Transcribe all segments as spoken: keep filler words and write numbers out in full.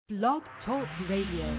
Blog Talk Radio.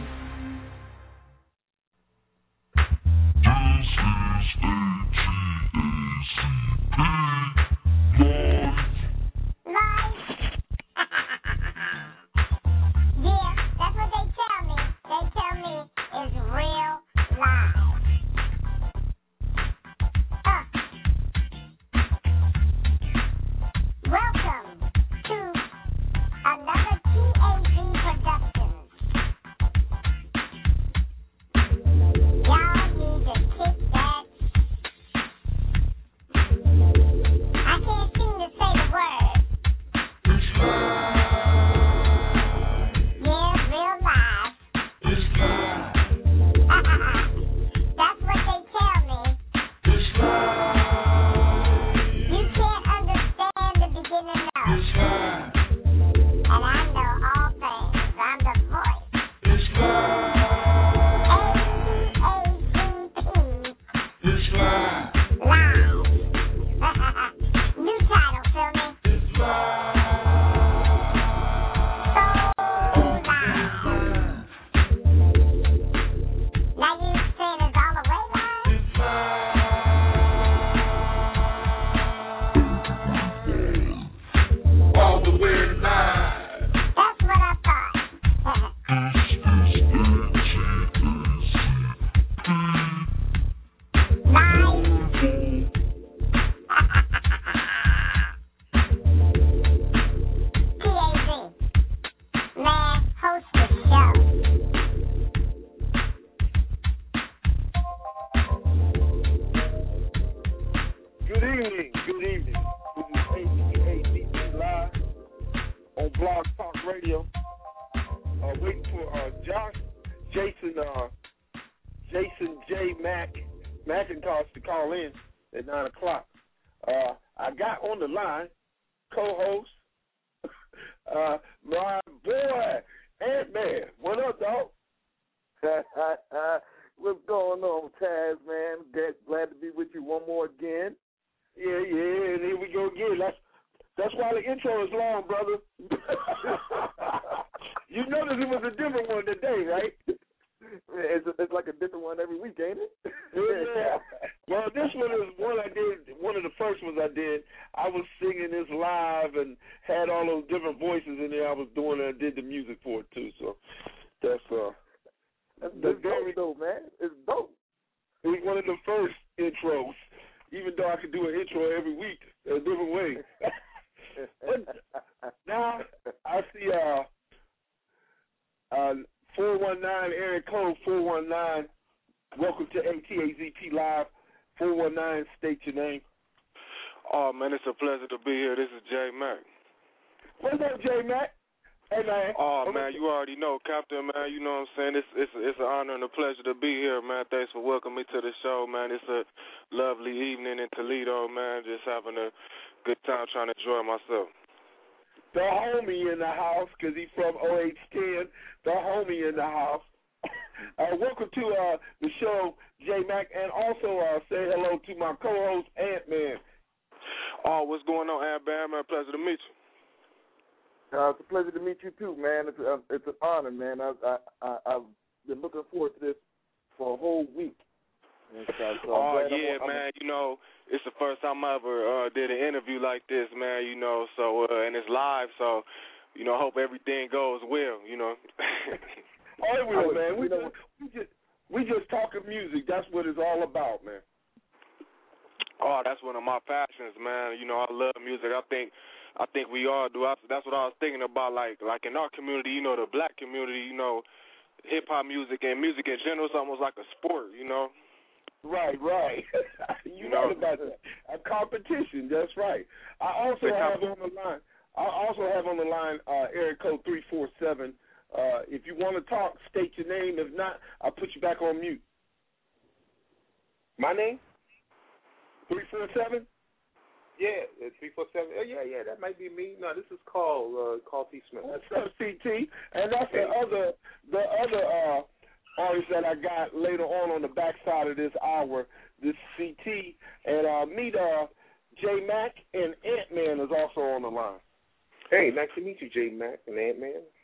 J Mac and Ant-Man is also on the line. Hey, nice to meet you, J Mac and Ant-Man.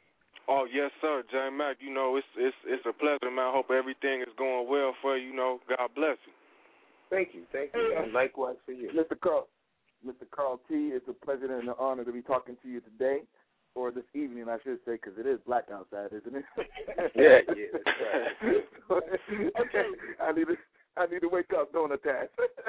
Oh, yes, sir, J Mac. You know, it's it's it's a pleasure, man. I hope everything is going well for you. You know, God bless you. Thank you, thank you, and likewise for you. Mister Carl, Mister Carl T, it's a pleasure and an honor to be talking to you today, or this evening, I should say, because it is black outside, isn't it? yeah, yeah, that's right. Okay, I need to I need to wake up, don't attack.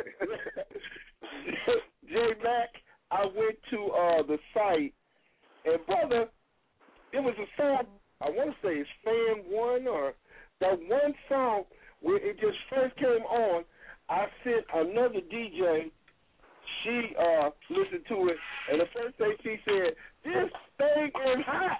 J Mac, I went to uh, the site, and brother, it was a song. I want to say it's Fan One or that one song where it just first came on. I sent another D J. She uh, listened to it, and the first thing she said, "This thing is hot."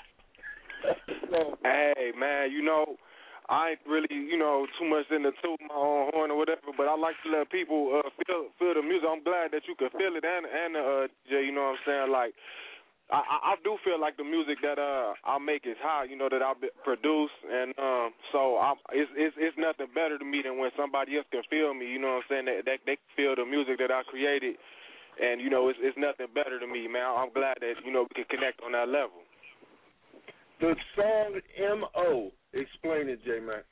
So, hey, man, you know, I ain't really, you know, too much into toot my own horn or whatever, but I like to let people uh, feel feel the music. I'm glad that you could feel it, and and uh, D J, you know what I'm saying? Like, I, I do feel like the music that uh I make is hot, you know, that I produce, and um, so I, it's it's it's nothing better to me than when somebody else can feel me, you know what I'm saying? That, that they feel the music that I created, and you know, it's it's nothing better to me, man. I'm glad that you know we can connect on that level. The song M O, explain it, J Mac.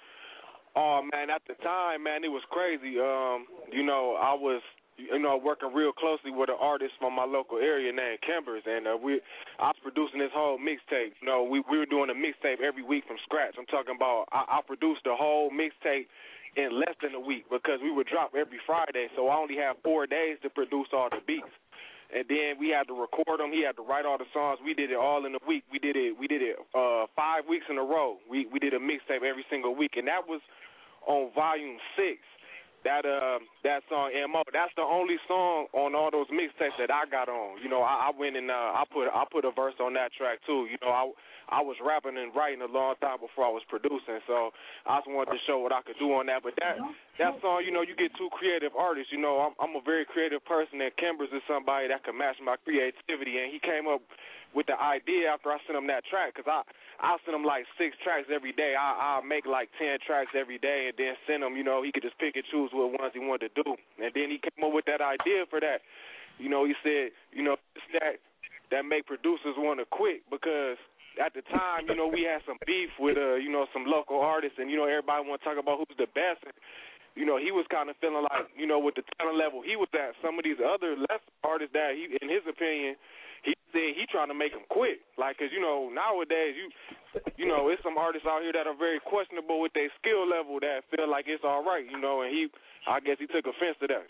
Oh man, at the time, man, it was crazy. Um, you know, I was. You know, working real closely with an artist from my local area named Kimbers, and uh, we, I was producing this whole mixtape. You know, we we were doing a mixtape every week from scratch. I'm talking about I, I produced the whole mixtape in less than a week because we would drop every Friday, so I only have four days to produce all the beats. And then we had to record them. He had to write all the songs. We did it all in a week. We did it. We did it uh, five weeks in a row. We we did a mixtape every single week, and that was on volume six. That uh that song M O, that's the only song on all those mixtapes that I got on. You know, I, I went and uh, I put I put a verse on that track too. You know, I I was rapping and writing a long time before I was producing, so I just wanted to show what I could do on that. But that that song, you know, you get two creative artists. You know, I'm I'm a very creative person, and Kimbers is somebody that can match my creativity, and he came up with the idea after I sent him that track, because I I send him like six tracks every day. I I make like ten tracks every day, and then send him. You know, he could just pick and choose what ones he wanted to do. And then he came up with that idea for that. You know, he said, you know, that that make producers want to quit, because at the time, you know, we had some beef with uh, you know, some local artists, and you know, everybody want to talk about who's the best. And, you know, he was kind of feeling like, you know, with the talent level he was at, some of these other less artists that he, in his opinion, he said he trying to make them quit. Like, because, you know, nowadays, you you know, it's some artists out here that are very questionable with their skill level that feel like it's all right, you know, and he, I guess he took offense to that.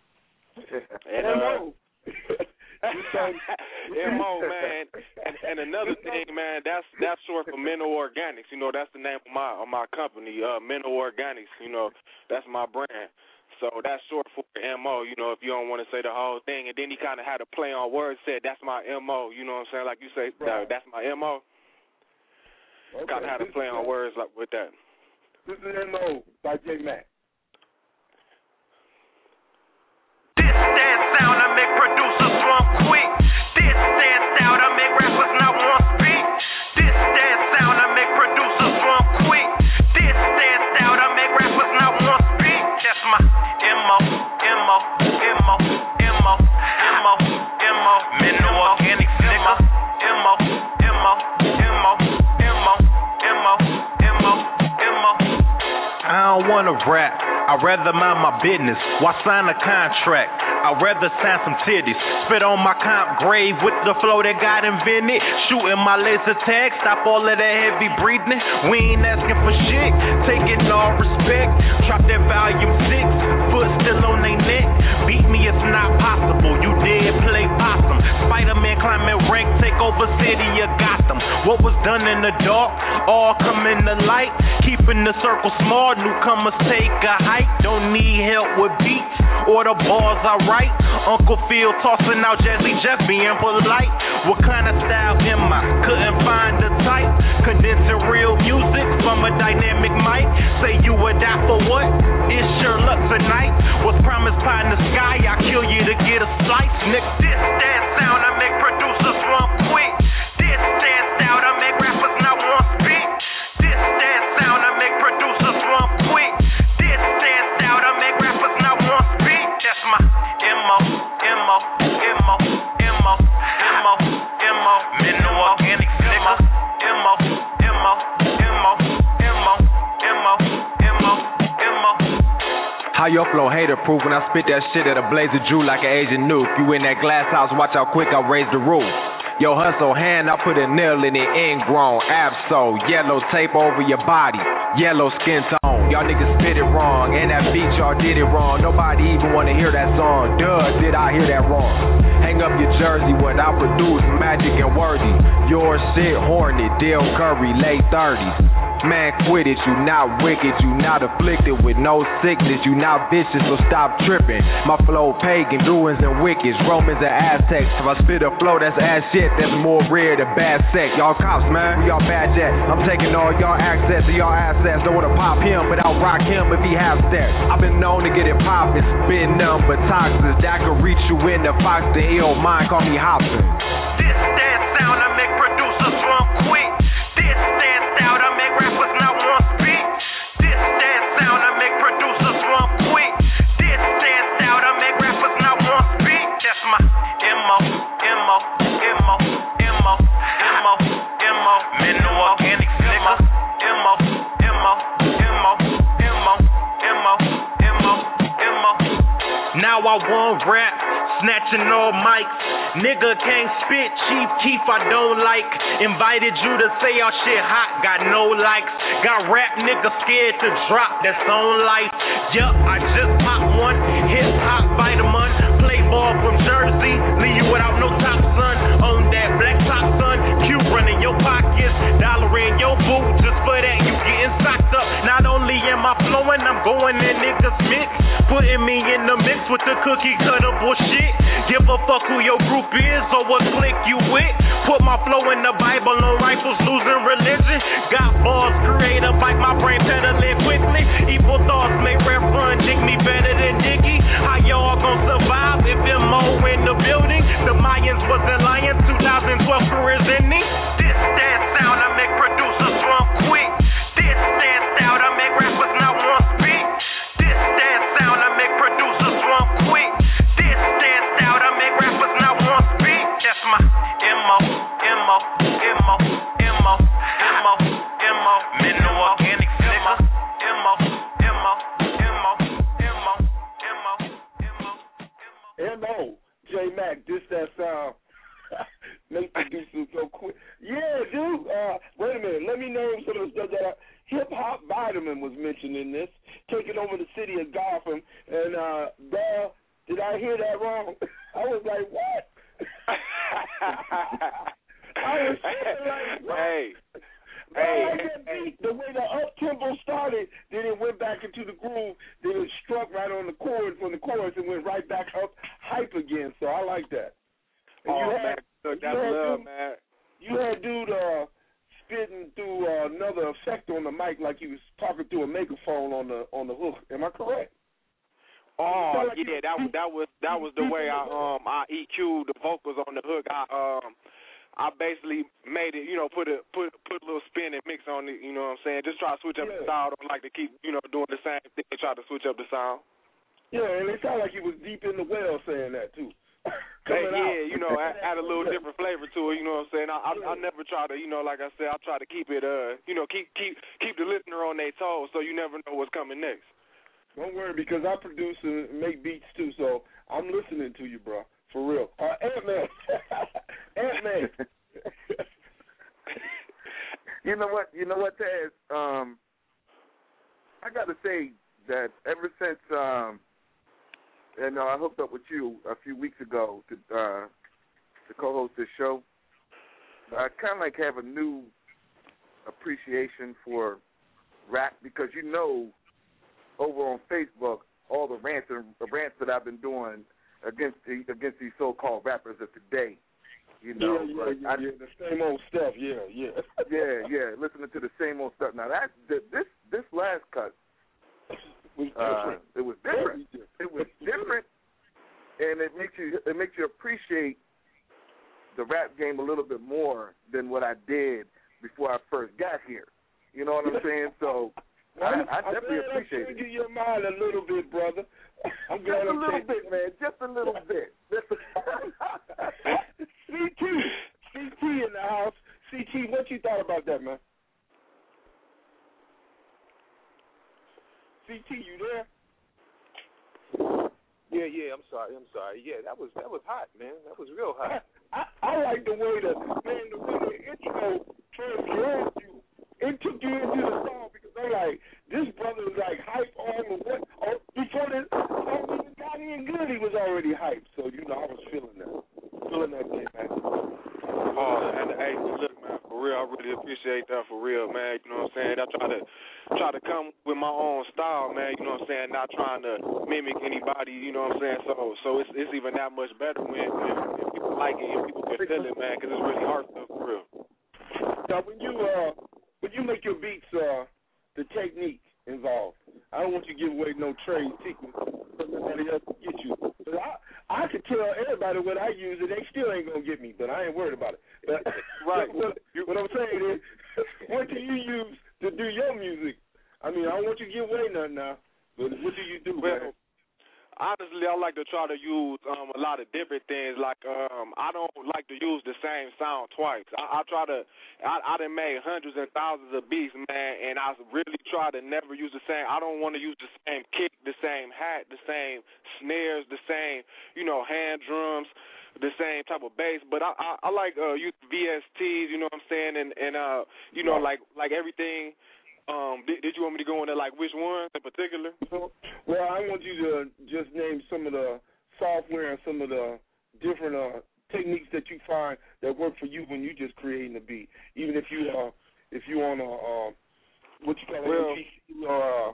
And, uh, M O, man. And, and another thing, man, that's that's short for Mental Organics. You know, that's the name of my of my company, uh, Mental Organics. You know, that's my brand. So that's short for M O, you know, if you don't want to say the whole thing. And then he kind of had a play on words, said, that's my M O, you know what I'm saying? Like you say, right. That's my M O. Okay. Kind of had a play on words like with that. This is M O by J Mac. This that sound I make producers run quick. This that sound I make rappers not want speak. This that sound I make producers run quick. This that sound I make rappers not want speak. That's my M O, M O, M O, M O, M O, M O, Mental Organics, nigga. M O, M O, M O, M O, M O, M O, M O. I don't wanna rap. I'd rather mind my business. Why sign a contract? I'd rather sign some titties. Spit on my comp grave with the flow that got invented. Shooting my laser tag, stop all of that heavy breathing. We ain't asking for shit, taking all respect. Drop that volume six, foot still on they neck. Beat me, it's not possible. You did play possum. Spider-Man climbing rank, take over city of Gotham. What was done in the dark, all come in the light. Keeping the circle small, newcomers take a hike. Don't need help with beats or the bars I write. Uncle Phil tossing out Jazzy Jeff being polite. What kind of style am I? Couldn't find the type. Condensing real music from a dynamic mic. Say you would die for what? It's sure luck tonight. Was promised pie in the sky. I'll kill you to get a slice. Nick, this that sound I make producers run quick. This that sound I make rappers not want speak. This that sound I make producers run quick. This that sound I make rappers not want speak. That's my M O, M O, M O, M O, M O, M O, Mental Organics, nigga. M O. How your flow hater proof when I spit that shit at a blazer Jew like an Asian nuke. You in that glass house, watch how quick I raise the roof. Yo, hustle hand, I put a nail in it, ingrown, abso, yellow tape over your body, yellow skin tone. Y'all niggas spit it wrong, and that beat y'all did it wrong. Nobody even wanna hear that song. Duh, did I hear that wrong? Hang up your jersey, what I produce, magic and worthy. Your shit horny, Dale Curry, late thirties. Man, quit it, you not wicked, you not afflicted with no sickness, you not vicious, so stop tripping. My flow pagan, Druids and Wickeds, Romans and Aztecs. If I spit a flow that's ass shit, that's more rare than bad sex. Y'all cops, man, y'all bad jet. I'm taking all y'all access to y'all assets. Don't wanna pop him, but I'll rock him if he have steps. I've been known to get it poppin', spitting nothing but toxins. That could reach you in the fox, the ill mind, call me Hobson. This that sound I make producers run quick. This that sound I make rappers not want speak. This that sound I make producers run quick. This that sound I make rappers not want speak. That's my M O, M O, M O, M O, M O, M O, Mineral Organic nigga. M O, M O, M O, M O, M O, M O, M O. Now I want rap, snatching all mics. Nigga can't spit, Chief Keef I don't like. Invited you to say our shit hot, got no likes. Got rap niggas scared to drop, that's on life. Yup, I just popped one, hip hop vitamin. Play ball from Jersey, leave you without no top, son. On that black top, son. Q running your pockets, dollar in your boot. Just for that you getting socked up. Not only am I flowing, I'm going in niggas mix. Putting me in the mix with the cookie cutter bullshit. Give a fuck who your group is or what clique you with. Put my flow in the Bible, no rifles, losing religion. Got balls, creative, bite my brain pedaling quickly. Evil thoughts make rap run, dig me better than Diggy. How y'all gon' survive if M O in the building? The Mayans wasn't lying, two thousand twelve careers in me. This that sound I make producers run quick. This that sound I make rappers not want speak. This that sound I make producers run quick. This that sound I make rappers not want speak. That's my M O, M O, M O, M O, M O, M O, Mineral Organic nigga. M O, M O, M O, M O, M O, M O, M O, J Mac, this that sound. Make producers go quick. Yeah, dude. Uh, wait a minute. Let me name some of the stuff that I, Hip Hop Vitamin was mentioned in this. Taking over the city of Gotham. And, uh, duh, did I hear that wrong? I was like, what? I was like, what? Hey. Hey, like that beat, the way the up tempo started, then it went back into the groove, then it struck right on the chord from the chorus and went right back up hype again. So I like that. And oh, you had, man. Look, that's had love, dude, man. You had dude uh, spitting through uh, another effect on the mic like he was talking through a megaphone on the on the hook. Am I correct? Oh, like yeah, that was that was that was the way I um I E Q'd the vocals on the hook. I um I basically made it, you know, put a put put a little spin and mix on it, you know what I'm saying? Just try to switch up yeah. the style. Don't like to keep, you know, doing the same thing, try to switch up the sound. Yeah, and it sounded like he was deep in the well saying that too. Hey, yeah, you know, add, add a little different flavor to it, you know what I'm saying? I, I I never try to, you know, like I said, I try to keep it uh you know, keep keep keep the listener on their toes so you never know what's coming next. Don't worry, because I produce and make beats too, so I'm listening to you, bro. For real. Uh, Ant-Man. Ant-Man. You know what? You know what, Taz? Um, I got to say that ever since, um, you know, I hooked up with you a few weeks ago to uh, to co-host this show, I kind of like have a new appreciation for rap because you know, over on Facebook, all the rants and the rants that I've been doing against the, against these so-called rappers of today. You know, yeah, yeah, yeah, I, yeah, the same old stuff. Yeah, yeah, yeah, yeah. Listening to the same old stuff. Now that this this last cut was uh, it was different. It was different, and it makes you it makes you appreciate the rap game a little bit more than what I did before I first got here. You know what I'm saying? So I, I definitely I'm appreciate it. it. Your mind a little bit, brother. I'm just a little bit, man. Just a little bit. C T, C T in the house. C T, what you thought about that, man? C T, you there? Yeah, yeah. I'm sorry. I'm sorry. Yeah, that was that was hot, man. That was real hot. I, I, I like the way the man, the way the intro transformed you. It took you into the song because I'm like, this brother was like hype on the what? Oh, before the song even got in good, he was already hyped. So you know, I was feeling that, feeling that thing, man. Oh, and hey, look, man, for real, I really appreciate that for real, man. You know what I'm saying? I try to try to come with my own style, man. You know what I'm saying? Not trying to mimic anybody. You know what I'm saying? So, so it's it's even that much better when, when, when people like it and people can feel it, man, because it's really heartfelt for real. Now, when you uh, when you make your beats, uh, the technique involved. I don't want you to give away no trade secrets so nobody else can get you. But I I could tell everybody what I use and they still ain't gonna get me, but I ain't worried about it. But, right. What, what I'm saying is, what do you use to do your music? I mean, I don't want you to give away nothing now, but what do you do, well, man? Honestly, I like to try to use um, a lot of different things. Like um, I don't like to use the same sound twice. I, I try to. I, I done made hundreds and thousands of beats, man, and I really try to never use the same. I don't want to use the same kick, the same hat, the same snares, the same, you know, hand drums, the same type of bass. But I, I, I like uh, use V S Ts. You know what I'm saying? And and uh, you know, like like everything. Um, did, did you want me to go into like which ones in particular? Well, I want you to just name some of the software and some of the different uh, techniques that you find that work for you when you just creating a beat. Even if you uh, if you on a uh, what you call well, a P C or a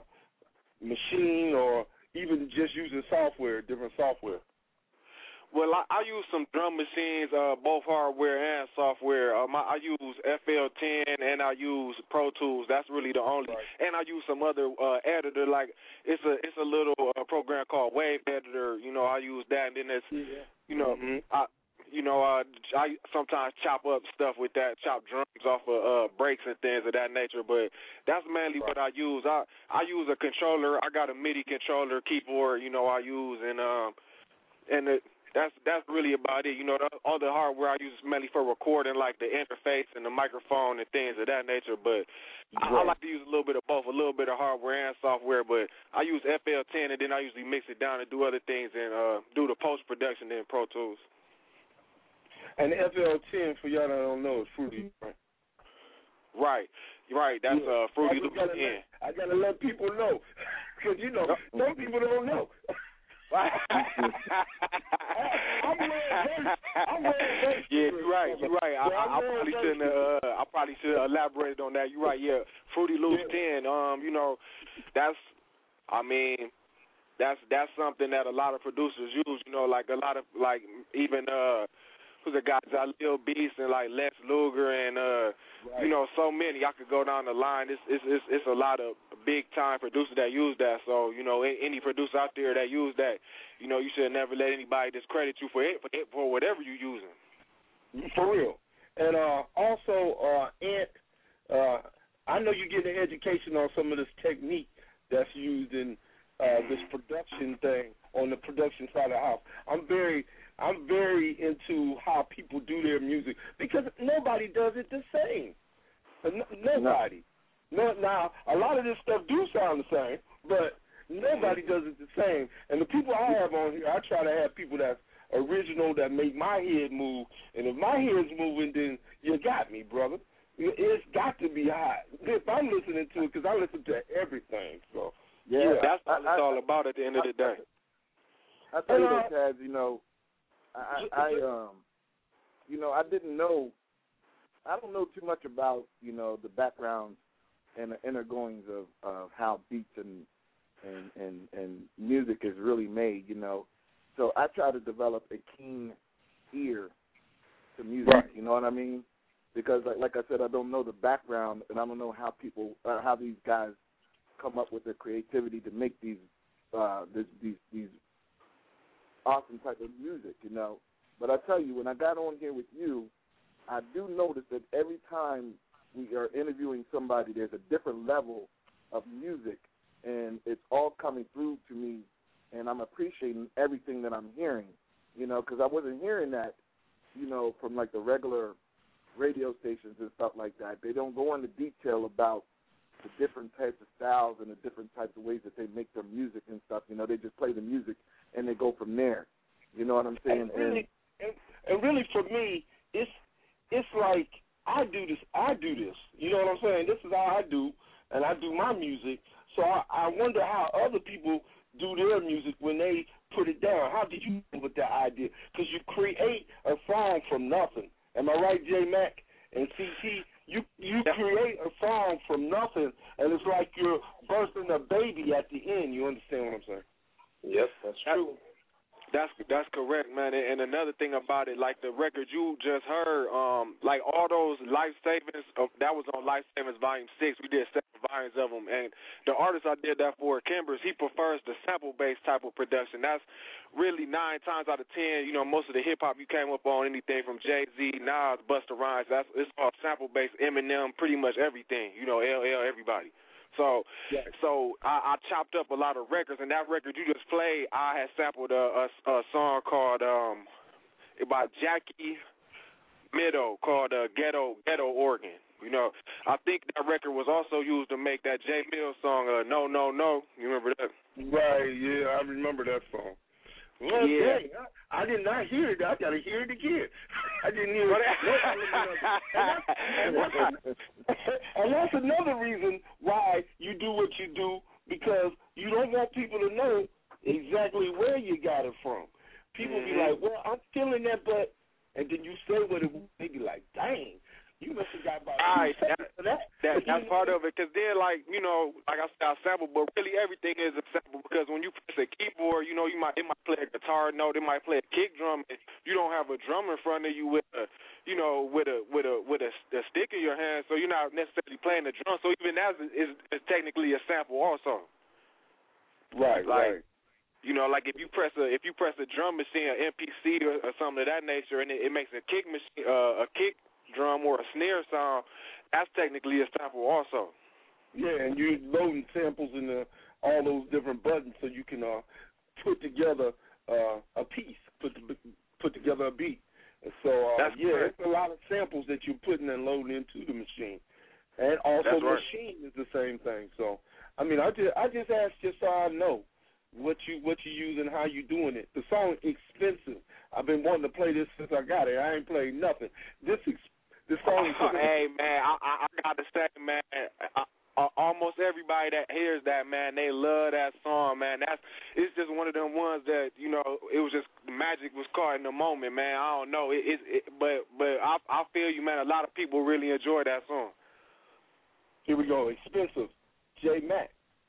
machine or even just using software, different software. Well, I, I use some drum machines, uh, both hardware and software. Um, I, I use F L ten and I use Pro Tools. That's really the only. Right. And I use some other uh, editor, like it's a it's a little uh, program called Wave Editor. You know, I use that, and then it's Yeah. you know Mm-hmm. I you know uh, I sometimes chop up stuff with that, chop drums off of uh, breaks and things of that nature. But that's mainly Right. what I use. I I use a controller. I got a MIDI controller, keyboard. You know, I use and um and it. That's that's really about it. You know, the, all the hardware I use is mainly for recording, like the interface and the microphone and things of that nature. But I, I like to use a little bit of both, a little bit of hardware and software. But I use F L ten, and then I usually mix it down and do other things and uh, do the post-production in Pro Tools. And the F L ten, for y'all that don't know, is Fruity, right? Right, right. That's uh, Fruity Loops ten. I got to let people know, because, you know, some people don't know. I'm I'm yeah, you're right. You're right. I, I, I probably shouldn't. Uh, I probably should have elaborated on that. You're right. Yeah, Fruity Loops yeah. ten. Um, you know, that's. I mean, that's that's something that a lot of producers use. You know, like a lot of like even uh, who's the guy Jaleel Beast and like Lex Luger and uh, right. you know, so many. I could go down the line. It's it's it's, it's a lot of big time producers that use that. So you know, any producer out there that use that, you know, you should never let anybody discredit you for it for, it, for whatever you're using. For real. And uh, also, uh, Ant, uh, I know you get an education on some of this technique that's used in uh, this production thing on the production side of the house. I'm very, I'm very into how people do their music because nobody does it the same. Nobody. No, now, a lot of this stuff do sound the same, but nobody does it the same. And the people I have on here, I try to have people that's original, that make my head move. And if my head's moving, then you got me, brother. It's got to be hot. If I'm listening to it, because I listen to everything. So yeah, yeah that's what it's all about at the end of the day. I tell you though, Taz, you know, I, I um, you know, I didn't know. I don't know too much about, you know, the background and the inner goings of, of how beats and, and and and music is really made, you know. So I try to develop a keen ear to music, right. You know what I mean? Because, like, like I said, I don't know the background, and I don't know how people, uh, how these guys come up with the creativity to make these, uh, this, these, these awesome type of music, you know. But I tell you, when I got on here with you, I do notice that every time we are interviewing somebody, there's a different level of music, and it's all coming through to me, and I'm appreciating everything that I'm hearing, you know, because I wasn't hearing that, you know, from like the regular radio stations and stuff like that. They don't go into detail about the different types of styles and the different types of ways that they make their music and stuff. You know, they just play the music and they go from there. You know what I'm saying? And really, and, and really for me, it's it's like I do this. I do this. You know what I'm saying? This is how I do, and I do my music. So I, I wonder how other people do their music when they put it down. How did you come with that idea? Because you create a song from nothing. Am I right, J Mac and C T? You you create a song from nothing, and it's like you're bursting a baby at the end. You understand what I'm saying? Yes, that's true. That's that's correct, man. And another thing about it, like the record you just heard, um, like all those Life Savings, uh, that was on Life Savings Volume Six. We did seven volumes of them, and the artist I did that for, Kimbers, he prefers the sample-based type of production. That's really nine times out of ten. You know, most of the hip hop you came up on, anything from Jay-Z, Nas, Busta Rhymes, that's it's all sample-based. Eminem, pretty much everything. You know, L L, everybody. So, yes. so I, I chopped up a lot of records, and that record you just played, I had sampled a, a, a song called um, by Jackie Meadow called uh, Ghetto Ghetto Organ. You know, I think that record was also used to make that Jay Mills song, uh, No, No, No. You remember that? Right, yeah, I remember that song. Well, yeah. dang, I, I did not hear it. I got to hear it again. I didn't hear it. and, that's, and that's another reason why you do what you do, because you don't want people to know exactly where you got it from. People mm-hmm. be like, well, I'm feeling that, but, and then you say what it was, they be like, dang. You must have got about all right, that, that, that, that's part of it, because then, like, you know, like I said, I sample, but really everything is a sample, because when you press a keyboard, you know, you might it might play a guitar note, it might play a kick drum, and you don't have a drum in front of you with a, you know, with a with a with a, a stick in your hand, so you're not necessarily playing the drum. So even that is, is, is technically a sample also. Right, like, right. You know, like if you press a if you press a drum machine, an M P C or, or something of that nature, and it, it makes a kick machine, uh, a kick drum or a snare sound, that's technically a sample also. Yeah, and you're loading samples in the, all those different buttons so you can uh, put together uh, a piece, put the, put together a beat. And so, uh, that's yeah, correct. it's a lot of samples that you're putting and loading into the machine. And also that's the right. machine is the same thing. So, I mean, I just I just asked just so I know what you what you use and how you doing it. The song Expensive. I've been wanting to play this since I got it. I ain't played nothing. This ex- This song oh, hey, man, I, I, I got to say, man, I, I, almost everybody that hears that, man, they love that song, man. That's It's just one of them ones that, you know, it was just magic was caught in the moment, man. I don't know. It, it, it, but but I, I feel you, man, a lot of people really enjoy that song. Here we go. Expensive. J Mac.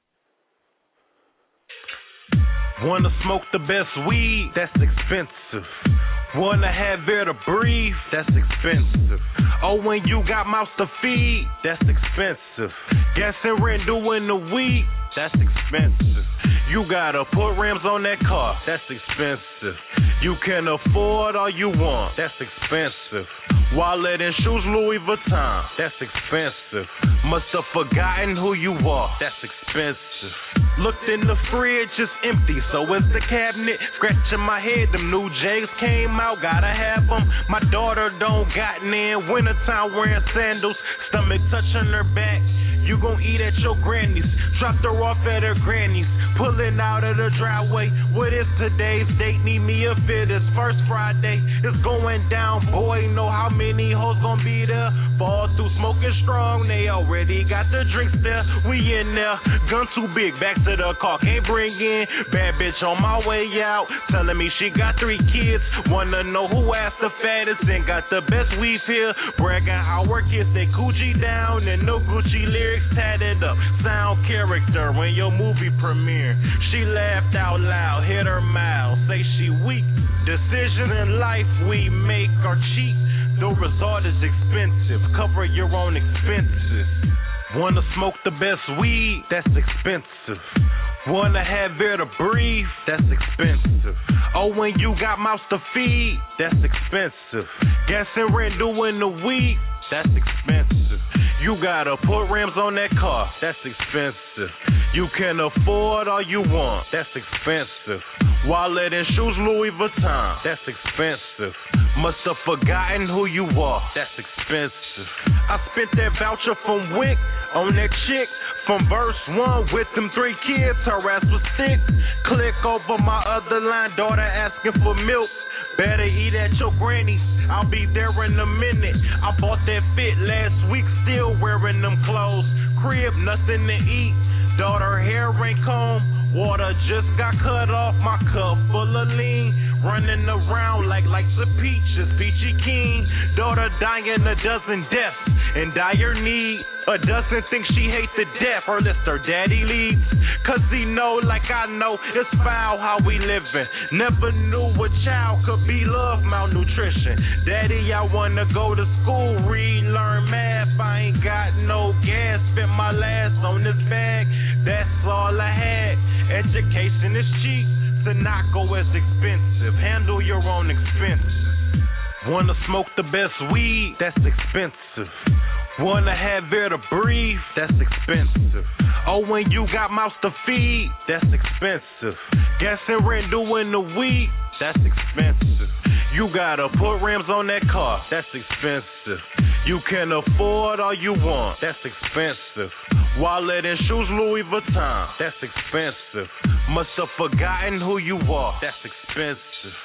Wanna smoke the best weed? That's expensive. Wanna have air to breathe? That's expensive. Oh, when you got mouths to feed? That's expensive. Gas and rent doing the week? That's expensive. You gotta put rims on that car? That's expensive. You can afford all you want? That's expensive. Wallet and shoes Louis Vuitton? That's expensive. Must have forgotten who you are? That's expensive. Looked in the fridge, it's empty, so is the cabinet. Scratching my head, them new J's came out, gotta have them. My daughter don't got in wintertime wearing sandals, stomach touching her back. You gon' eat at your granny's, dropped her off at her granny's, pulling out of the driveway. What is today's date? Need me a fit, it's first Friday. It's going down, boy, know how many hoes gon' be there. Fall through smoking strong, they already got the drinks there. We in there, gun too big, back to the car, can't bring in. Bad bitch on my way out, telling me she got three kids. Wanna know who asked the fattest and got the best weave here. Bragging how her kids they Gucci down and no Gucci lyrics tatted up. Sound character when your movie premiere. She laughed out loud, hit her mouth, say she weak. Decisions in life we make are cheap. The result is expensive. Cover your own expenses. Wanna smoke the best weed? That's expensive. Wanna have air to breathe? That's expensive. Oh, when you got mouths to feed? That's expensive. Gas and rent doing the week? That's expensive. You gotta put rims on that car, that's expensive. You can afford all you want, that's expensive. Wallet and shoes Louis Vuitton, that's expensive. Must have forgotten who you are, that's expensive. I spent that voucher from Wick on that chick from verse one with them three kids, her ass was thick. Click over my other line, daughter asking for milk. Better eat at your granny's, I'll be there in a minute. I bought that fit last week, still wearing them clothes. Crib, nothing to eat, daughter hair ain't combed. Water just got cut off, my cup full of lean. Running around like like the peaches, peachy keen. Daughter dying a dozen deaths in dire need. A dozen think she hate the death, or list her daddy leaves. Cause he know like I know, it's foul how we living. Never knew a child could be love malnutrition. Daddy, I wanna go to school, read, learn math. I ain't got no gas, spent my last on this bag. That's all I had. Education is cheap, Sinaco is expensive. Handle your own expenses. Wanna smoke the best weed? That's expensive. Wanna have air to breathe? That's expensive. Oh, when you got mouths to feed? That's expensive. Gas and rent doing the weed? That's expensive. You gotta put rims on that car, that's expensive. You can afford all you want, that's expensive. Wallet and shoes Louis Vuitton, that's expensive. Must have forgotten who you are, that's expensive.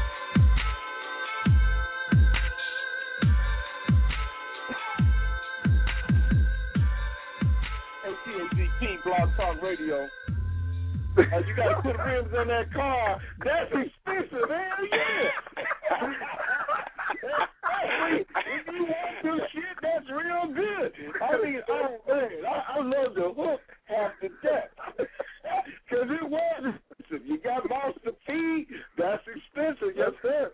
A T A C T Blog Talk Radio. Uh, you gotta put rims on that car. That's expensive. Hell yeah. If you want this shit, that's real good. I mean, oh man, I, I love the hook half to death. Because it was expensive. You got mouths to feed, that's expensive, yes sir.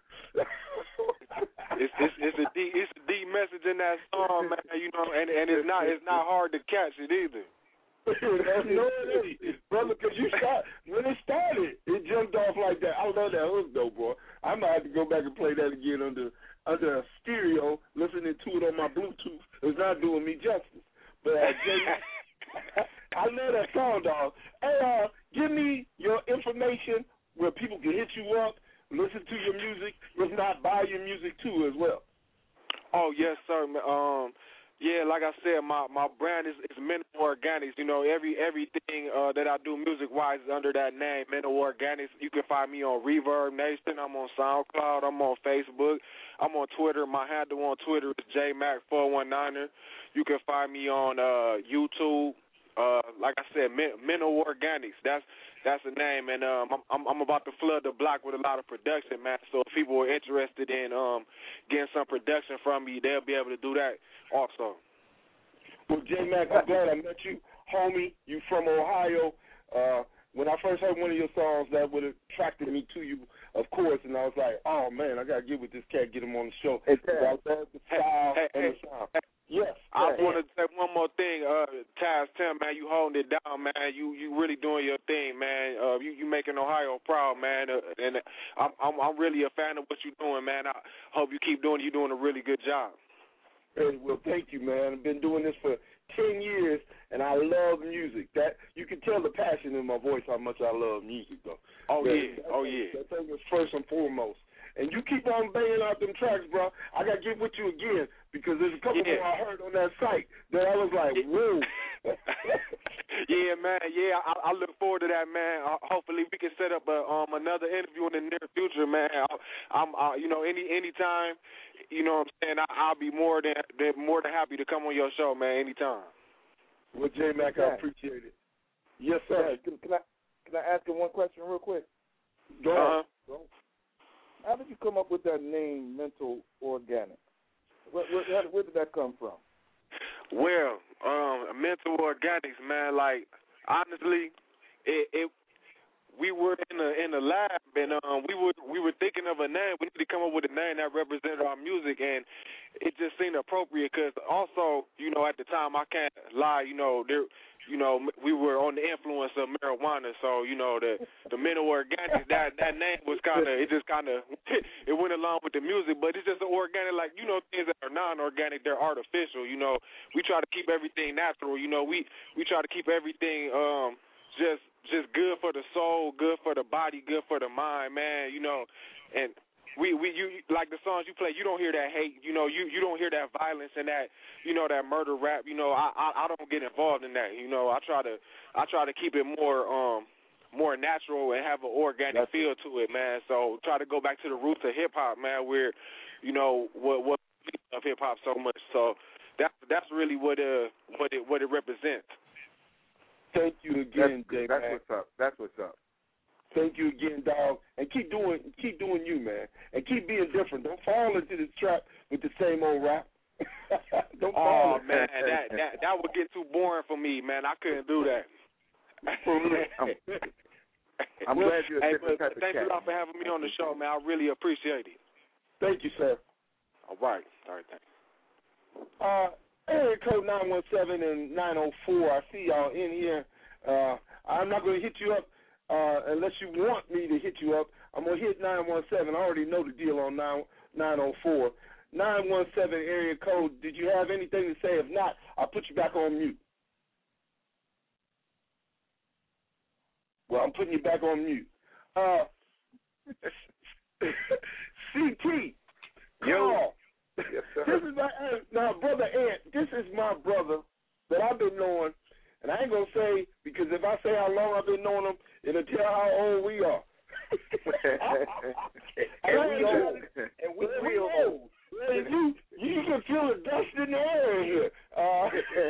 it's it's it's a deep it's a deep message in that song, man. You know, and and it's not it's not hard to catch it either. That's no it is, brother. Because you start when it started, it jumped off like that. I love that hook though, boy. I might have to go back and play that again under under a stereo, listening to it on my Bluetooth. It's not doing me justice. But uh, Jay, I love that song, dog. Hey, uh, give me your information where people can hit you up, listen to your music, if not buy your music too as well. Oh yes, sir. Um. Yeah, like I said, my, my brand is, is Mental Organics. You know, every everything uh, that I do music-wise is under that name, Mental Organics. You can find me on Reverb Nation. I'm on SoundCloud. I'm on Facebook. I'm on Twitter. My handle on Twitter is J Mac four one niner. You can find me on uh, YouTube. Uh, like I said, Mental Organics. That's that's the name, and um, I'm I'm about to flood the block with a lot of production, man. So if people are interested in um, getting some production from me, they'll be able to do that also. Well, J Mac, I'm glad I met you, homie. You from Ohio. Uh, when I first heard one of your songs, that would have attracted me to you, of course, and I was like, oh man, I gotta get with this cat, get him on the show. Hey, I love the style hey, and hey, the sound. Hey. Yes. I yeah, want to say one more thing, uh, Taz Tim, man. You holding it down, man. You you really doing your thing, man. Uh, you you making Ohio proud, man. Uh, and I'm, I'm I'm really a fan of what you're doing, man. I hope you keep doing. You're doing a really good job. Hey, well, thank you, man. I've been doing this for ten years, and I love music. That you can tell the passion in my voice how much I love music, though. Oh that, yeah, that oh thing, yeah. That thing is first and foremost. And you keep on banging out them tracks, bro. I got to get with you again because there's a couple yeah. more I heard on that site that I was like, whoa. Yeah, man. Yeah, I, I look forward to that, man. Uh, hopefully, we can set up a, um another interview in the near future, man. I, I'm, uh, you know, any anytime, you know what I'm saying. I, I'll be more than, than more than happy to come on your show, man. Anytime. Well, J Mac, I appreciate it. Yes, sir. Can, can I can I ask you one question real quick? Go uh-huh. on. How did you come up with that name, Mental Organic? Where, where, where did that come from? Well, um, Mental Organics, man. Like honestly, it, it we were in the in the lab and um, we were we were thinking of a name. We need to come up with a name that represented our music, and it just seemed appropriate because also, you know, at the time I can't lie, you know, there you know, we were on the influence of marijuana, so you know the the mental organic that that name was kind of it just kind of it went along with the music, but it's just an organic, like you know things that are non-organic, they're artificial. You know, we try to keep everything natural. You know, we we try to keep everything um just just good for the soul, good for the body, good for the mind, man. You know, and We we you like the songs you play. You don't hear that hate. You know you, you don't hear that violence and that you know that murder rap. You know I, I I don't get involved in that. You know I try to I try to keep it more um more natural and have an organic That's feel to it, man. So try to go back to the roots of hip hop, man. Where you know what what of hip hop so much. So that's that's really what uh what it what it represents. Thank you again, J. That's what's up. That's what's up. Thank you again, dog, and keep doing, keep doing you, man, and keep being different. Don't fall into this trap with the same old rap. Don't fall. Oh man, that that that would get too boring for me, man. I couldn't do that. I'm, I'm well, glad you're a hey, different but, type of Thanks cat. a lot for having me on the show, man. I really appreciate it. Thank you, sir. All right, all right, thanks. Uh, area code nine one seven and nine oh four. I see y'all in here. Uh, I'm not going to hit you up. Uh, unless you want me to hit you up, I'm going to hit nine one seven. I already know the deal on nine oh four. nine one seven area code. Did you have anything to say? If not, I'll put you back on mute. Well, I'm putting you back on mute. Uh, C T. Yo. Yes, sir. This is my, uh, now, Brother Ant, this is my brother that I've been knowing. And I ain't going to say, because if I say how long I've been knowing him, it'll tell how old we are. and we old. And we and real we old. old. You, you can feel the dust in the air here. Uh,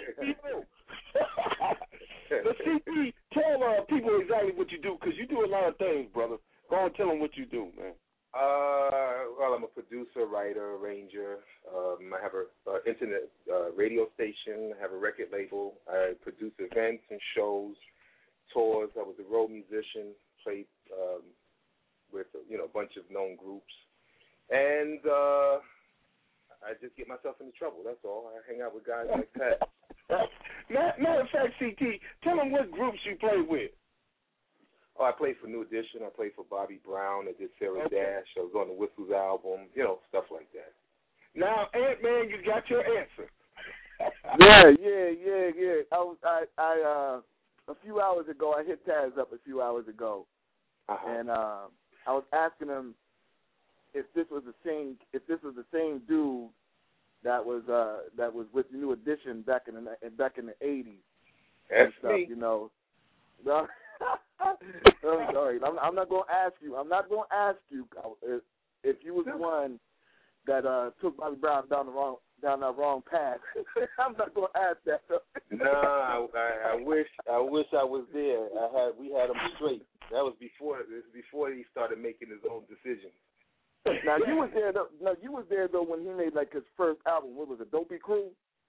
but C P, tell uh, people exactly what you do, because you do a lot of things, brother. Go on, tell them what you do, man. Uh, well, I'm a producer, writer, arranger. Um, I have an uh, internet uh, radio station. I have a record label. I produce events and shows, tours. I was a road musician, played um, with you know a bunch of known groups, and uh, I just get myself into trouble. That's all. I hang out with guys like that. Matter of fact, C T, tell them what groups you play with. Oh, I played for New Edition. I played for Bobby Brown. I did Sarah Okay. Dash. I was on the Whistles album. You know, stuff like that. Now, Ant-Man, you got your answer. Yeah, yeah, yeah, yeah. I was, I, I, uh, a few hours ago, I hit Taz up a few hours ago, Uh-huh. and uh, I was asking him if this was the same, if this was the same dude that was, uh, that was with New Edition back in the back in the eighties. That's and stuff, me. You know. No, I'm sorry. I'm, I'm not going to ask you. I'm not going to ask you if, if you was the one that uh, took Bobby Brown down the wrong down that wrong path. I'm not going to ask that. No, I, I, I wish I wish I was there. I had we had him straight. That was before this before he started making his own decisions. Now you was there. Though, now you was there though when he made like his first album. What was it? Don't Be Cruel.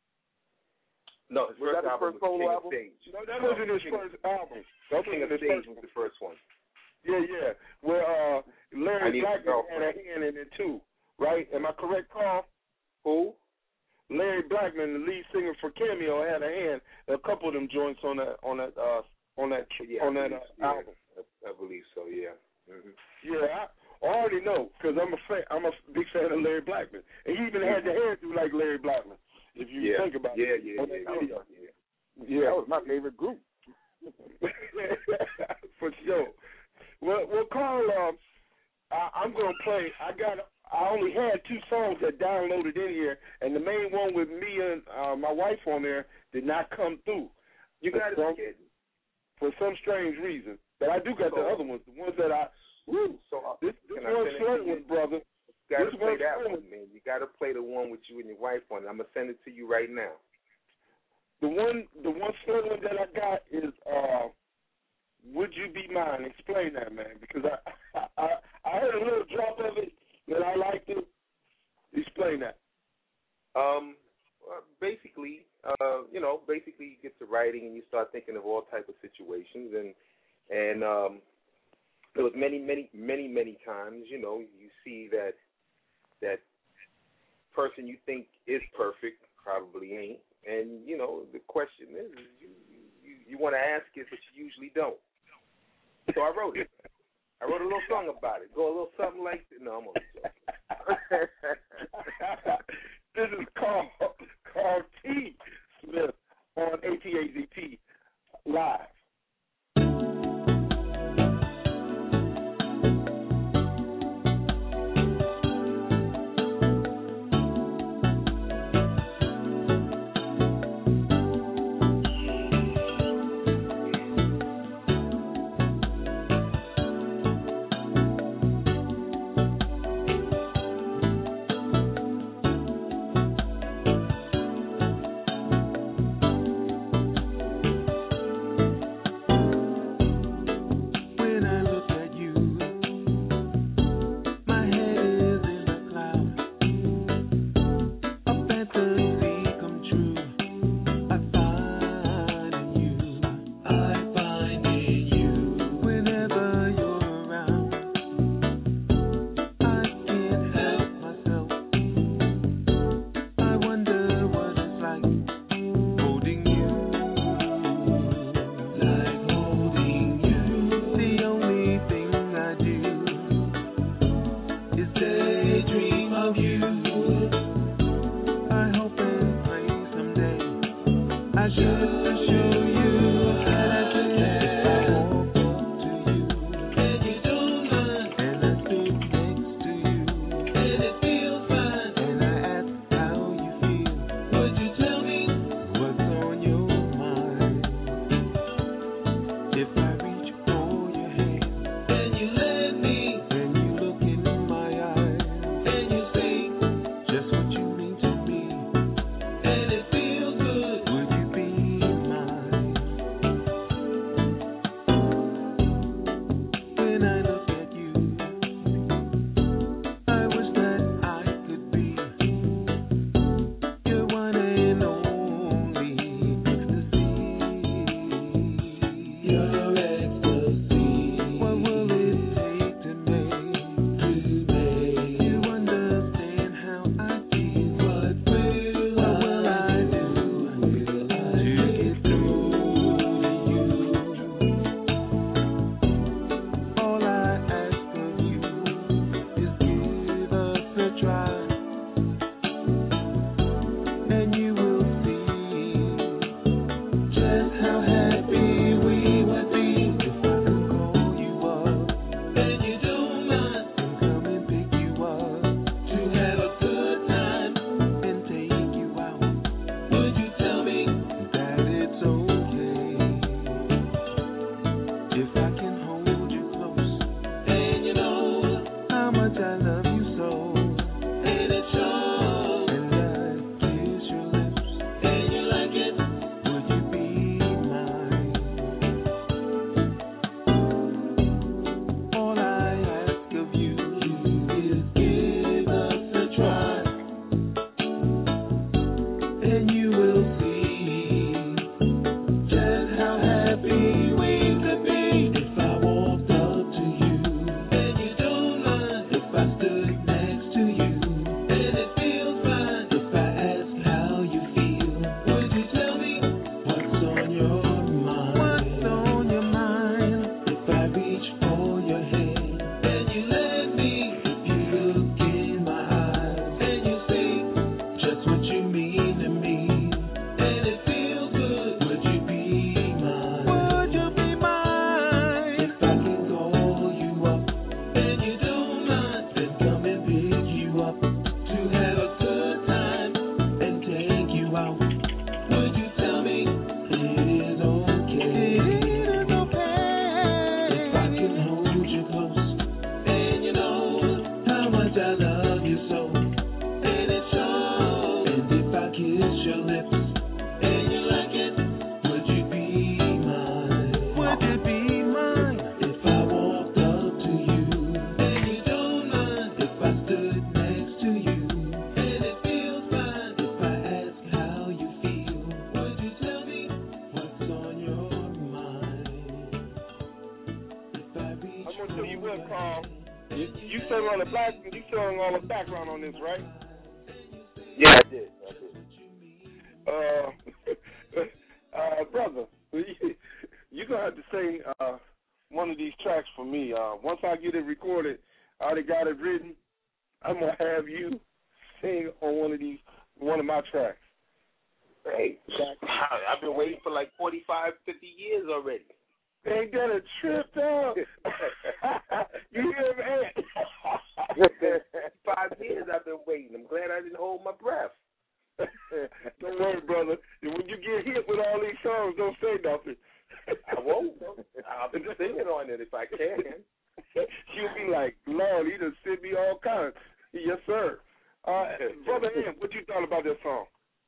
No, his Was first that his album first was solo King album? of Stage. No, that wasn't his King, first album. That King of wasn't his Stage first was the first one. Yeah, yeah. Where uh, I Larry Need a Blackman had a Girlfriend. hand in it too, right? Am I correct, Carl? Who? Larry Blackman, the lead singer for Cameo, had a hand. A couple of them joints on that on that uh on that Yeah, on I that believe, uh, yeah, album. I, I believe so. Yeah. Mm-hmm. Yeah, I already know because I'm a fan. I'm a big fan of Larry Blackman, and he even had the hairdo like Larry Blackman. If you Yeah. think about Yeah, it, yeah, on yeah, that video. yeah, yeah. Yeah, That was my favorite group. for sure. Well, well, Carl, um, I, I'm gonna play. I got. I only had two songs that downloaded in here, and the main one with me and uh, my wife on there did not come through. You for got to some, get. for some strange reason. But I do got So, the other ones, the ones that I. Woo, So uh, this this can I one's send it to flowing, you? brother. You got to This play one's that flowing. one, man. You got to play the one with you and your wife on it. I'm gonna send it to you right now. The one, the one slow one that I got is uh, "Would You Be Mine?" Explain that, man, because I, I I heard a little drop of it that I liked it. Explain that. Um, uh, basically, uh, you know, basically you get to writing and you start thinking of all type of situations, and and um, there was many, many, many, many times, you know, you see that that person you think is perfect probably ain't, and you know the question is, you you, you want to ask it, but you usually don't. So I wrote it. I wrote a little song about it. Go a little something like that. No, I'm only joking. This is Carl, Carl T. Smith on A T A Z T Live. This, right? Yeah, I did. I did. Uh, uh, brother, you're going to have to sing uh, one of these tracks for me. Uh, once I get it recorded, I already got it written, I'm going to have you sing on one of these, one of my tracks. Hey, I've been waiting for like forty-five, fifty years already. Ain't that a trip, dog? You hear me? Five years I've been waiting. I'm glad I didn't hold my breath. Don't worry, brother. When you get hit with all these songs, don't say nothing. I won't. I'll be singing on it if I can. You'll be like, Lord, he done sent me all kinds. Yes, sir. Uh, Brother M, what you thought about that song?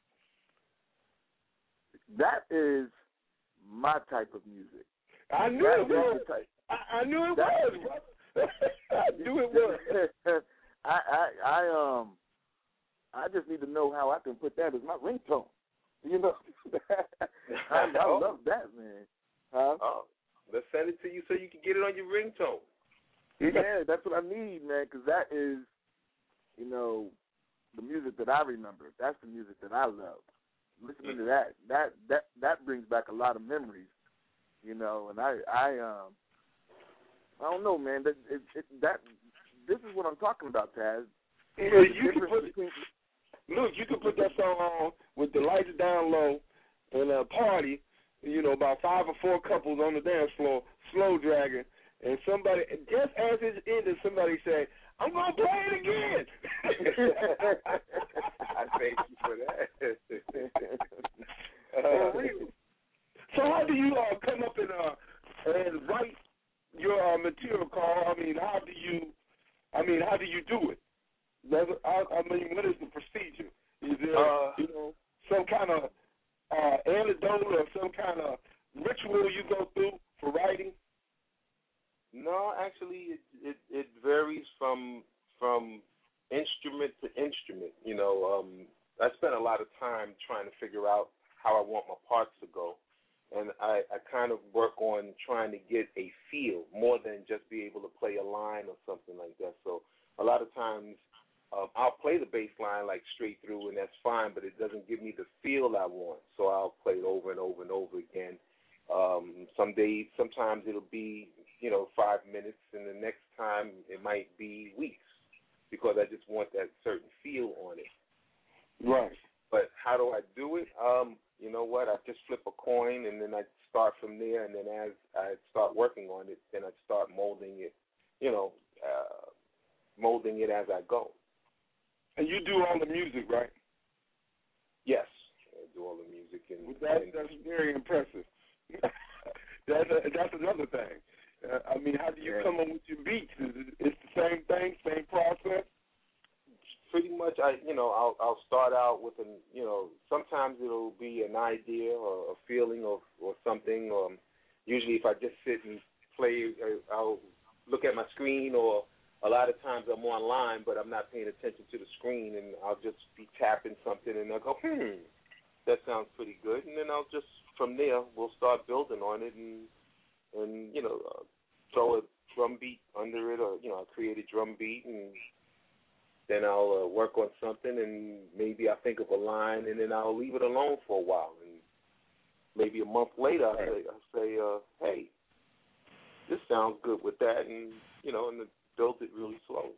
That is my type of music. I knew that it was. I, I knew it that, was, brother. I knew it was. I, I, I, um, I just need to know how I can put that as my ringtone. You know, I, I oh. love that, man. Huh? Oh, let's send it to you so you can get it on your ringtone. Yeah, that's what I need, man, because that is, you know, the music that I remember. That's the music that I love. Listening mm-hmm. to that, that that that brings back a lot of memories, you know. And I, I, um, I don't know, man. That it, it, that this is what I'm talking about, Taz. Yeah, you can put between, look, you can put that song on with the lights down low and a party. You know, about five or four couples on the dance floor, slow dragging, and somebody just as it's ended, somebody say, I'm going to play it again. I thank you for that. uh, so how do you uh, come up and, uh, and write your uh, material, Carl? I mean, how do you, I mean, how do you do it? Does, I, I mean, what is the procedure? Is there, uh, you know, some kind of uh, antidote or some kind of ritual you go through for writing? No, actually, it, it it varies from from instrument to instrument. You know, um, I spent a lot of time trying to figure out how I want my parts to go, and I, I kind of work on trying to get a feel more than just be able to play a line or something like that. So a lot of times um, I'll play the bass line like straight through, and that's fine, but it doesn't give me the feel I want. So I'll play it over and over and over again. Um, some days, sometimes it'll be, you know, five minutes, and the next time it might be weeks because I just want that certain feel on it. Right. But how do I do it? Um, you know what? I just flip a coin, and then I start from there, and then as I start working on it, then I start molding it, you know, uh, molding it as I go. And you do all the music, right? Yes, I do all the music. And, that, and that's very impressive. that's, a, that's another thing. Uh, I mean, how do you yeah. come up with your beats? Is it, it's the same thing, same process? Pretty much, I you know, I'll I'll start out with an you know, sometimes it'll be an idea or a feeling or or something. Um, usually, if I just sit and play, I'll look at my screen, or a lot of times I'm online, but I'm not paying attention to the screen, and I'll just be tapping something, and I'll go, hmm, that sounds pretty good, and then I'll just from there we'll start building on it, and and you know, uh, throw a drum beat under it, or you know, I'll create a drum beat, and then I'll uh, work on something, and maybe I'll think of a line, and then I'll leave it alone for a while, and maybe a month later I'll say, I'll say uh, hey, this sounds good with that, and you know, and build it really slow.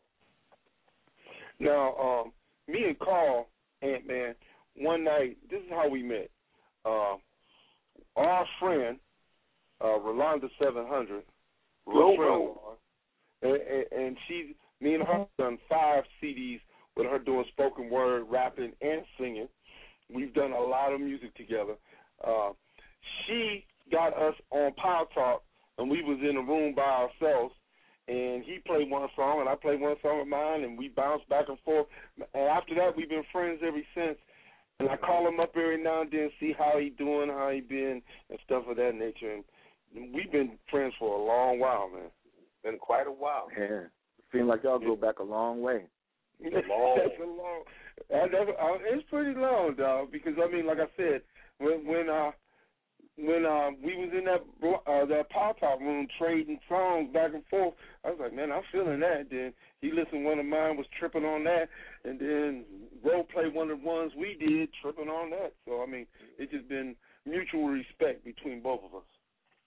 Now, um, me and Carl, Ant-Man, one night, this is how we met. Uh, our friend, uh, Rolanda seven hundred, Roll, and, and, and she, me and her done five C Ds with her doing spoken word, rapping, and singing. We've done a lot of music together. Uh, she got us on Power Talk, and we was in a room by ourselves, and he played one song, and I played one song of mine, and we bounced back and forth. And after that, we've been friends ever since. And I call him up every now and then, see how he doing, how he been, and stuff of that nature. And we've been friends for a long while, man. Been quite a while. Yeah. Seems like y'all go back a long way. Long. That's a long. That's, uh, it's pretty long, dog. Because I mean, like I said, when when uh when uh we was in that uh, that Power Talk room trading songs back and forth, I was like, man, I'm feeling that. Then he listened, one of mine was tripping on that, and then role play one of the ones we did tripping on that. So I mean, it's just been mutual respect between both of us.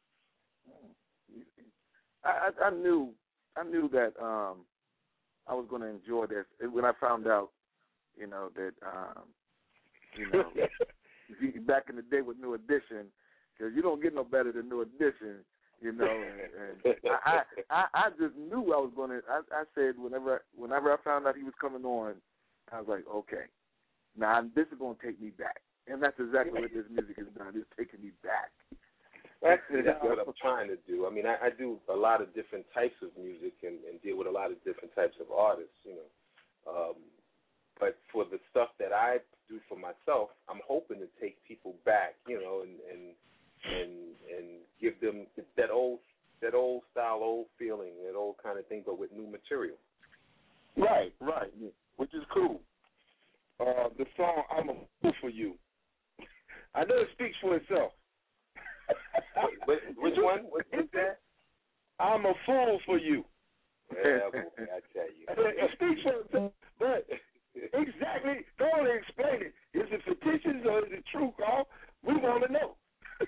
I, I, I knew I knew that um, I was going to enjoy this when I found out, you know, that um, you know back in the day with New Edition, because you don't get no better than New Edition, you know. And, and I, I I just knew I was going to. I, I said whenever whenever I found out he was coming on, I was like, okay, now this is going to take me back, and that's exactly what this music has done. It's taking me back. That's, that's what I'm trying to do. I mean, I, I do a lot of different types of music and, and deal with a lot of different types of artists, you know. Um, but for the stuff that I do for myself, I'm hoping to take people back, you know, and and and, and give them that old that old style, old feeling, that old kind of thing, but with new material. Right, right, which is cool. Uh, the song "I'm a Fool for You," I know it speaks for itself. Which, which one? What, what's that? I'm a fool for you. Yeah, boy, I tell you. It speaks for itself, but exactly, go on and explain it. Is it fictitious or is it true, Carl? We want to know.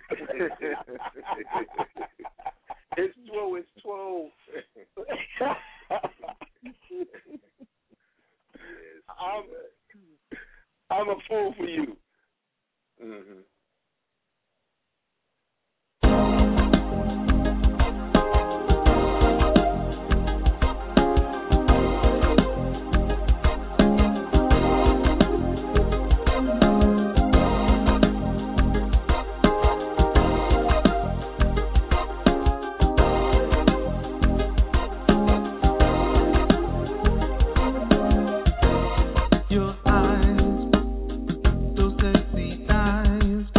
It's true, it's true. I'm, I'm a fool for you. Mm-hmm. Your eyes, those sexy eyes.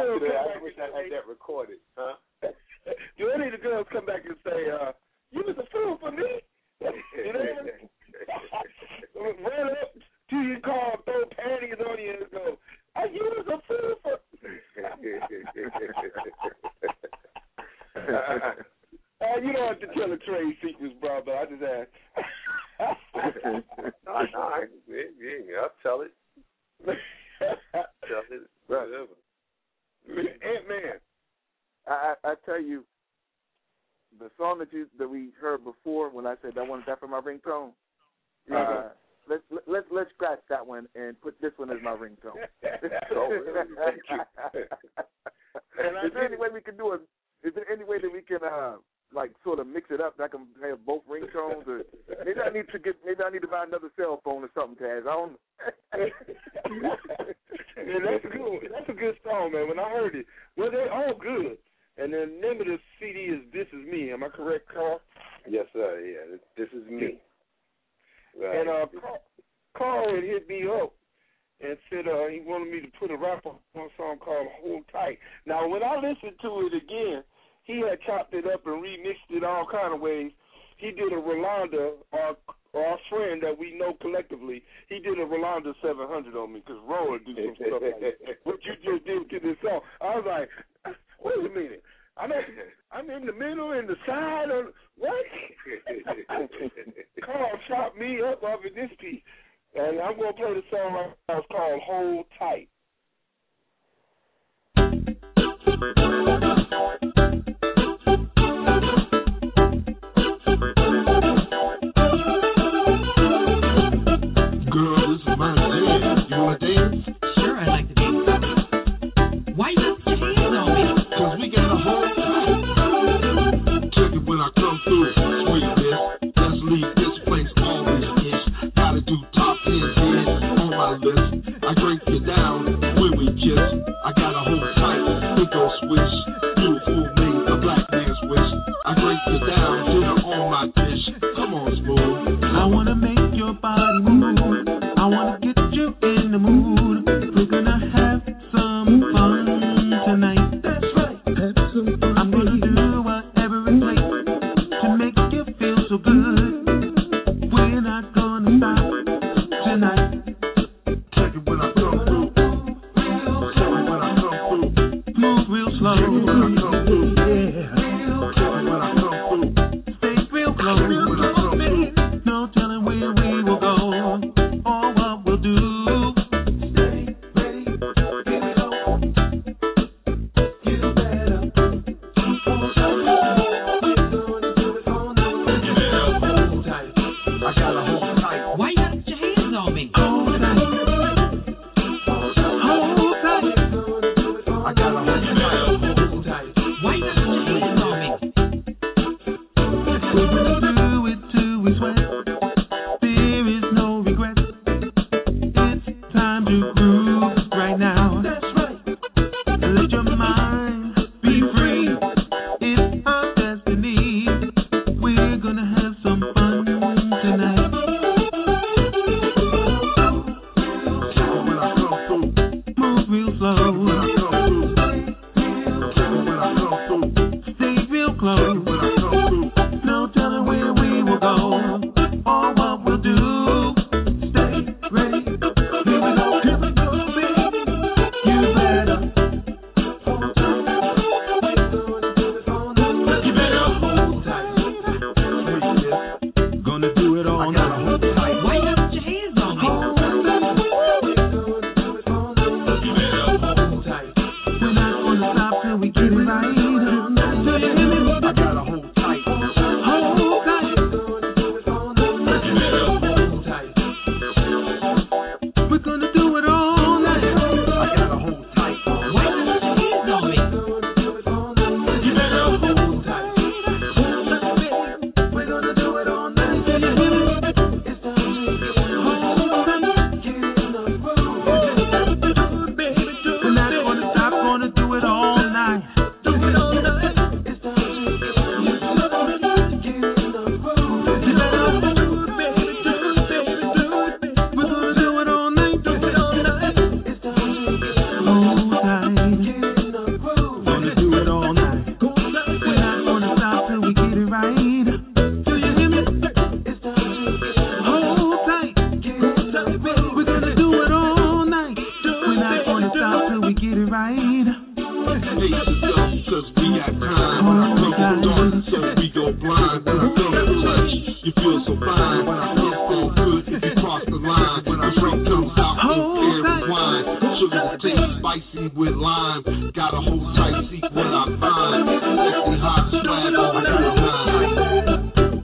girls I, come I back wish and I had say, that recorded, huh? do any of the girls come back and say, uh, you was a fool for me? You know what I mean? Run up to your car, throw panties on you and go, oh, you was a fool for uh, you don't have to tell the trade secrets, bro, but I just asked. no, no, I, yeah, I'll tell it. Tell it. Whatever. Ant-Man. I, I tell you, the song that you that we heard before when I said I wanted that for my ringtone, uh, uh-huh. let's let's let's scratch that one and put this one as my ringtone. Oh, really? Thank you. Is there any way we can do it? Is there any way that we can uh, like sort of mix it up? That I can have both ringtones, or maybe I need to get maybe I need to buy another cell phone or something, Taz. I don't. Yeah, that's a good. That's a good song, man. When I heard it, well, they're all good. And the name of the C D is "This Is Me." Am I correct, Carl? Yes, sir. Yeah, this is me. Right. And uh, Carl, Carl had hit me up and said uh, he wanted me to put a rap on a song called "Hold Tight." Now, when I listened to it again, he had chopped it up and remixed it all kind of ways. He did a Rolanda, our our friend that we know collectively. He did a Rolanda seven hundred on me because Roller do some stuff like that. What you just did to this song, I was like, wait a minute. I'm at, I'm in the middle, in the side of what? Carl chopped me up off of this piece, and I'm gonna play the song right now. It's called "Hold Tight." Girl, this is my dance. You wanna dance? Sure, I'd like to dance. Why you put your hands on me? Cause we got a whole time. Check it when I come through. Sweet this. Let's leave this place always ish. Gotta do top ten hits on my list. I drink you down when we kiss. I got a whole tight. It go swish. Beautiful me, a black man's wish. I drink you down, dinner on my dish. Come on, smooth. I wanna make your body move. I wanna get you in the mood. We're gonna have some fun tonight. That's right. Have some fun. I'm gonna do whatever it takes to make you feel so good. We're not gonna stop tonight. Check it when I come through. Check it when I come through. Move real slow. Check it when I come through. Yeah. Check it when I come through. Stay real close. Check it when I come through. No telling where we will go or what we'll do. Stay ready. Here we go. You better keep on shining. We're gonna do it all night. Give it up. Hold tight. I got a whole tight. Why you got your hands on me? Hold tight. Hold tight. I got a whole tight. Hold tight. Why you got your hands on me? We're gonna do it till we sweat. There is no regret. It's time to groove right now. That's right. Let your mind be free. It's our destiny. We're gonna have some fun tonight. Check it when I come through. Move real Check it slow. when I come through. Check it when I come through. Stay real Check close. it when I come through. No telling where we will go or what we'll do. Stay ready. Here we go. Here we go, baby. You better hold tight. We're gonna do it all night. You better hold tight. Gonna do it all I got a night. whole tight. Why you got your hands on me? Hold tight. We're gonna do it all night. You better hold tight. We're not gonna stop till we get it right. Do you hear me? I got a whole Patience up, cause we got time. When I come dark, so we go blind. When I come clutch, you feel so fine. When I come so good, you cross the line. When I drink comes out, full air with wine. Sugar to taste spicy with lime. Got a whole tight seat when I find. Sexy hot swag on the line.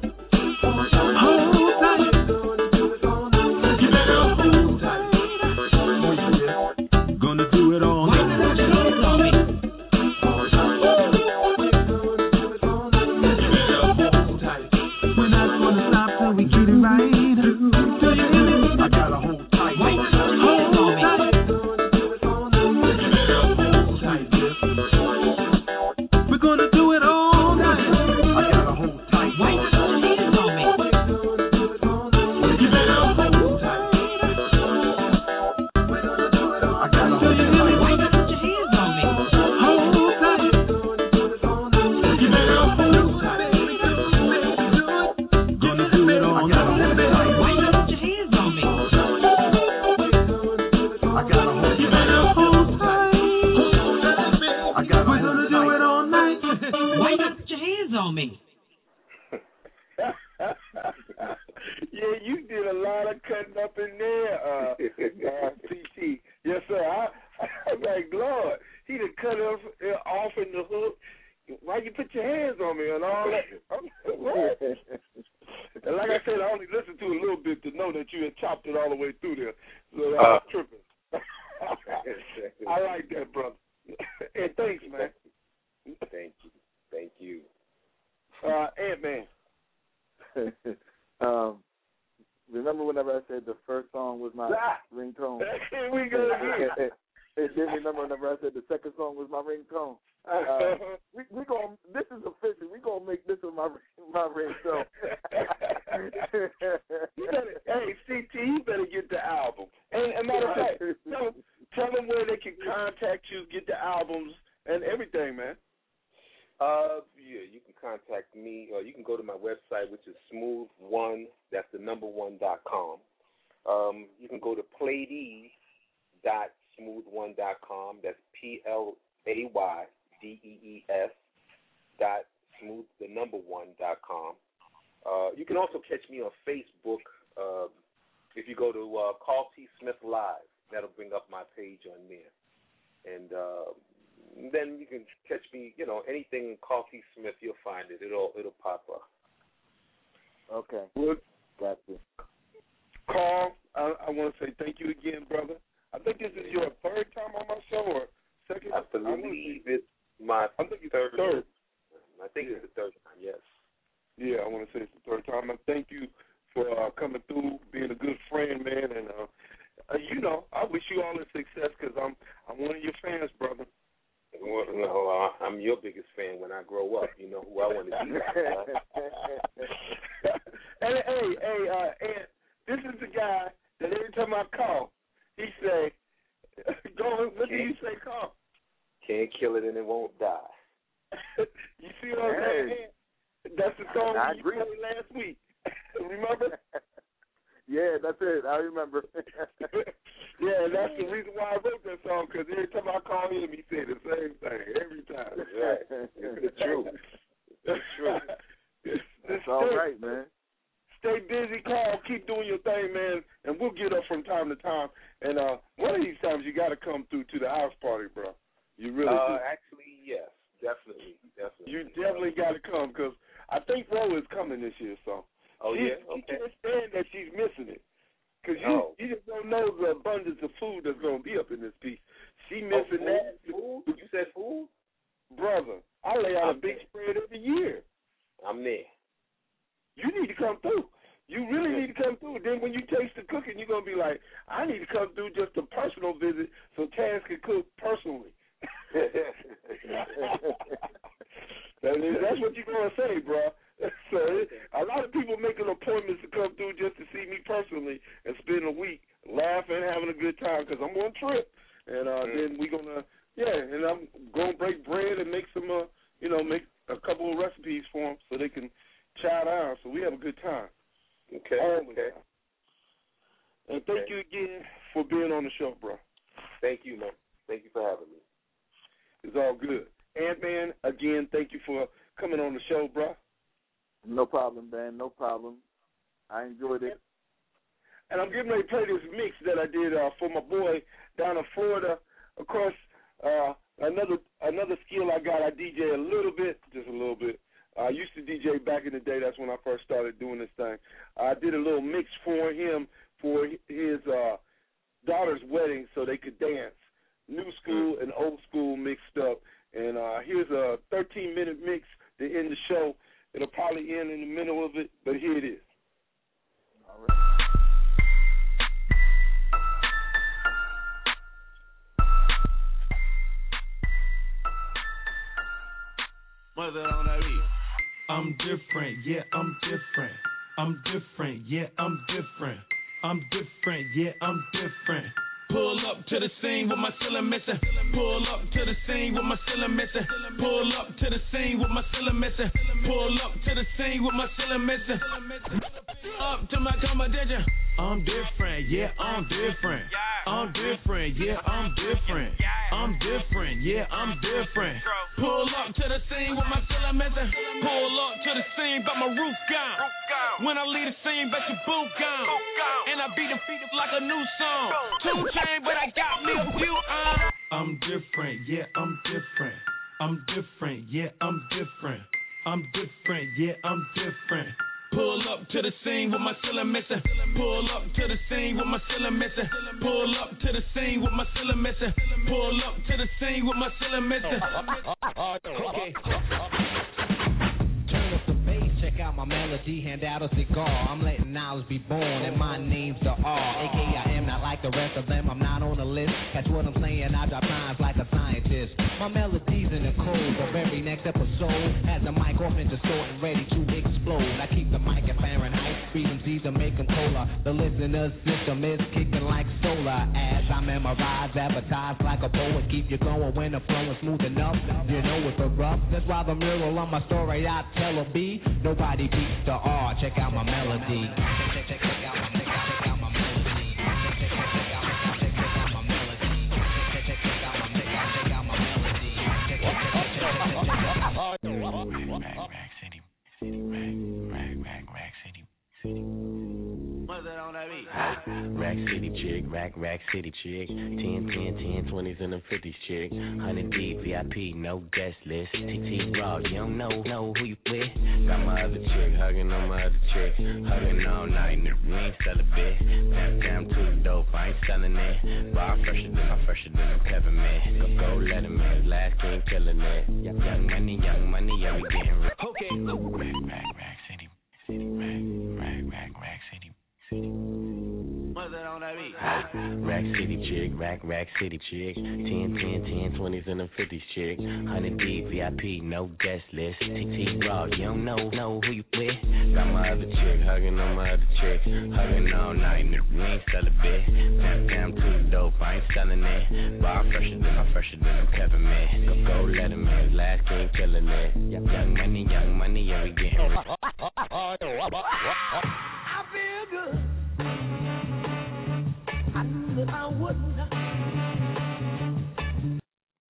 And thank okay. you again for being on the show, bro. Thank you, man. Thank you for having me. It's all good. Ant-Man, again, thank you for coming on the show, bro. No problem, man. No problem. I enjoyed it. And I'm getting ready to play this mix that I did uh, for my boy down in Florida. Of course, uh, another another skill I got, I D J a little bit, just a little bit. I used to D J back in the day. That's when I first started doing this thing. I did a little mix for him for his uh, daughter's wedding so they could dance. New school and old school mixed up. And uh, here's a thirteen-minute mix to end the show. It'll probably end in the middle of it, but here it is. All right. I'm different, yeah, I'm different. I'm different, yeah, I'm different. I'm different, yeah, I'm different. Pull up to the scene with my ceiling missing. Pull up to the scene with my ceiling missing. Pull up to the scene with my ceiling missing. Pull up to the scene with my ceiling missing. Up to my competition. I'm different, yeah, I'm different. I'm different, yeah, I'm different. I'm different, yeah, I'm different. Pull up to the scene with my ceiling missing. Pull up to the scene, but my roof gone. When I leave the scene, bet your boot gone. And I beat the feet like a new song. Two chain, but I got me a few on. I'm different, yeah, I'm different. I'm different, yeah, I'm different. I'm different, yeah, I'm different. Pull up to the scene with my ceiling missing. Pull up to the scene with my ceiling missing. Pull up to the scene with my ceiling missing. Pull up to the scene with my ceiling missing. Okay. Turn up the bass, check out my melody, hand out a cigar. I'm letting knowledge be born, and my name's the R. A K I am not like the rest of them, I'm not on the list. That's what I'm saying, I drop lines like a scientist. My melodies in the code of every next episode. Has the mic off and distorted, ready to explode. I keep the mic at Fahrenheit, freedom G's to make them colder. The listener's system is kicking like solar. As I memorize, advertise like a poet. Keep you going when the flow is smooth enough. You know it's a rough. That's why the mural on my story I tell a B. Nobody beats the R. Check out my melody. Check, check, check, check out my check, check out my melody. Check, check, check, check out my check, check out my melody. Check, check, check out my check, check out my melody. Check, check, check, check, check out my Rack City, City, Rack, Rack, Rack, Rack City, City. What's that on that beat? Rack City chick, Rack, Rack City chick. ten, ten, ten, twenties and the fifties chick. one hundred D, V I P, no guest list. T T Raw, you don't know, know who you with. Got my other chick, hugging on my other chick. Hugging all night, and we ain't sell a bit. Damn, damn, too dope, I ain't selling it. Bar fresher than I'm fresher than I'm Kevin, man. Go, go, let him in. Last king killing it. Young money, young money, yeah, we getting rich. Okay, Rack, Rack, Rack City, City, Rack, Rack, Rack, Rack City, City. What's that on that beat? Rack City chick, Rack, Rack City chick. ten, ten, ten, twenties and the fifties chick. one hundred D, V I P, no guest list. T T Raw, you don't know, know who you with. Got my other chick, hugging on my other chick. Hugging all night, and we ain't sell a bit. Damn, damn, too dope, I ain't selling it. Bar fresher than I'm fresher than I'm Kevin, man. Go, go, let him in. Last king killing it. Young money, young money, yeah, we getting rich. I feel good. I knew that I wouldn't.